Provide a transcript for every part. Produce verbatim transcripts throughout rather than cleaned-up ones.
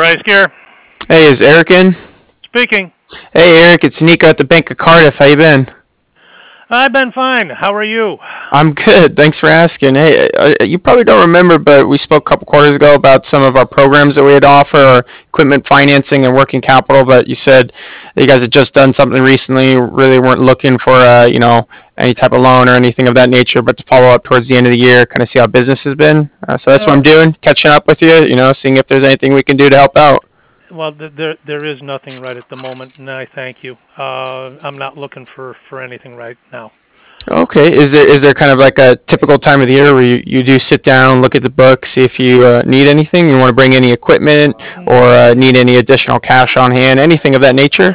Scare. Hey, is Eric in? Speaking. Hey, Eric, it's Nico at the Bank of Cardiff. How you been? I've been fine. How are you? I'm good. Thanks for asking. Hey, uh, you probably don't remember, but we spoke a couple quarters ago about some of our programs that we had to offer, our equipment financing and working capital. But you said that you guys had just done something recently, really weren't looking for, uh, you know, any type of loan or anything of that nature, but to follow up towards the end of the year, kind of see how business has been. Uh, so that's what I'm Uh, doing, catching up with you, you know, seeing if there's anything we can do to help out. well, th- there there is nothing right at the moment, and I thank you. Uh, I'm not looking for, for anything right now. Okay. Is there is there kind of like a typical time of the year where you, you do sit down, look at the book, see if you uh, need anything, you want to bring any equipment or uh, need any additional cash on hand, anything of that nature?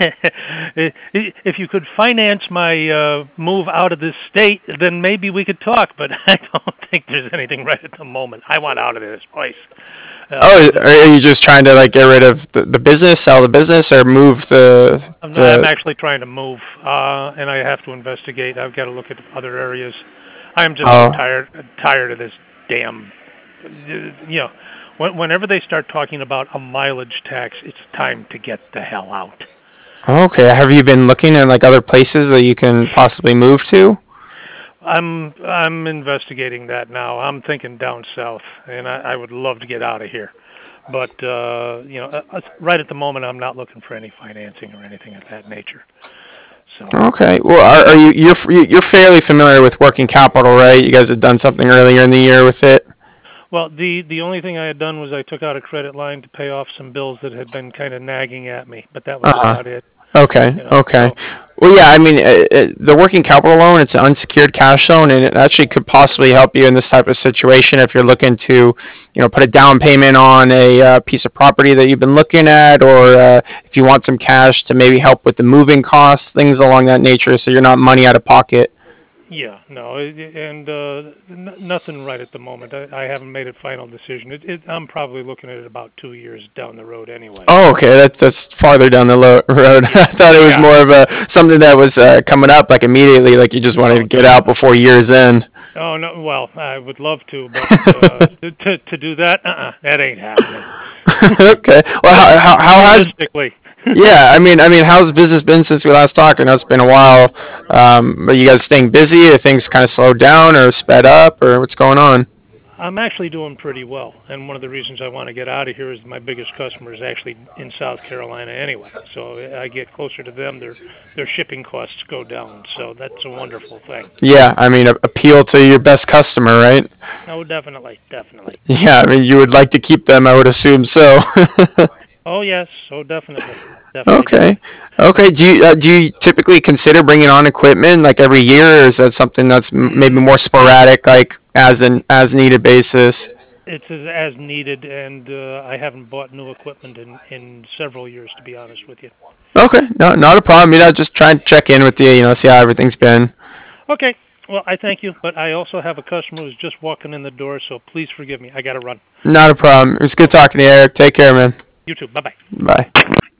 If you could finance my uh, move out of this state, then maybe we could talk. But I don't think there's anything right at the moment. I want out of this place. Uh, Oh, this, are you just trying to like get rid of the, the business, sell the business, or move the I'm, I'm the? actually trying to move, uh, and I have to investigate. I've got to look at other areas. I'm just so Oh, tired tired of this damn. You know, when, whenever they start talking about a mileage tax, it's time to get the hell out. okay. Have you been looking at like other places that you can possibly move to? I'm I'm investigating that now. I'm thinking down south, and I, I would love to get out of here. But uh, you know, uh, uh, right at the moment, I'm not looking for any financing or anything of that nature. So, Okay. Well, are, are you you're you're fairly familiar with working capital, right? You guys had done something earlier in the year with it. well, the the only thing I had done was I took out a credit line to pay off some bills that had been kind of nagging at me, but that was Uh-huh. about it. Okay, You know, okay. so Well, yeah, I mean, uh, uh, the working capital loan, it's an unsecured cash loan, and it actually could possibly help you in this type of situation if you're looking to, you know, put a down payment on a uh, piece of property that you've been looking at, or uh, if you want some cash to maybe help with the moving costs, things along that nature, so you're not money out of pocket. yeah, no, it, and uh, n- nothing right at the moment. I, I haven't made a final decision. It, it, I'm probably looking at it about two years down the road anyway. Oh, okay, that's that's farther down the lo- road. I Yeah, thought it was yeah. more of a something that was uh, coming up like immediately, like you just wanted to Oh, get out before year's end. oh no. Well, I would love to, but uh, to to do that, uh-uh, that ain't happening. Okay. Well, Just how, how, how has realistically. yeah, I mean, I mean, how's business been since we last talked? I know it's been a while. Um, are you guys staying busy? Are things kind of slowed down or sped up, or what's going on? I'm actually doing pretty well, and one of the reasons I want to get out of here is my biggest customer is actually in South Carolina anyway. So I get closer to them, their their shipping costs go down. So that's a wonderful thing. Yeah, I mean, a- appeal to your best customer, right? Oh, definitely, definitely. Yeah, I mean, you would like to keep them, I would assume so. Oh yes, oh definitely, definitely do. Okay. Okay. Do you uh, do you typically consider bringing on equipment like every year, or is that something that's m- maybe more sporadic, like as an as needed basis? It's as, as needed, and uh, I haven't bought new equipment in in several years, to be honest with you. Okay, no, not a problem. You know, just trying to check in with you, you know, see how everything's been. Okay, well I thank you, but I also have a customer who's just walking in the door, so please forgive me. I got to run. Not a problem. It was good Okay, talking to you, Eric. Take care, man. you too. Bye bye. Bye.